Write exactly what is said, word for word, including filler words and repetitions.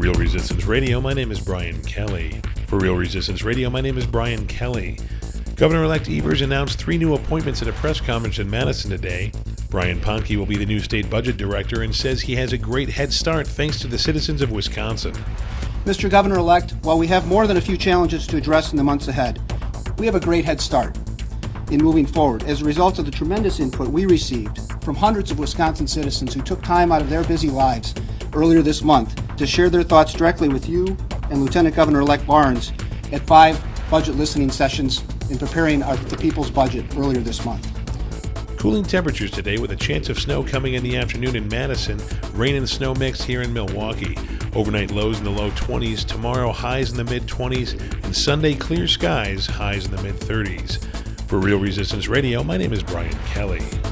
Real Resistance Radio, my name is Brian Kelly. For Real Resistance Radio, my name is Brian Kelly. Governor-elect Evers announced three new appointments at a press conference in Madison today. Brian Ponke will be the new state budget director and says he has a great head start thanks to the citizens of Wisconsin. Mister Governor-elect, while we have more than a few challenges to address in the months ahead, we have a great head start in moving forward as a result of the tremendous input we received from hundreds of Wisconsin citizens who took time out of their busy lives earlier this month to share their thoughts directly with you and Lieutenant Governor-elect Barnes at five budget listening sessions in preparing our, the people's budget earlier this month. Cooling temperatures today with a chance of snow coming in the afternoon in Madison, rain and snow mix here in Milwaukee. Overnight lows in the low twenties, tomorrow highs in the mid-twenties, and Sunday clear skies, highs in the mid-thirties. For Real Resistance Radio, my name is Brian Kelly.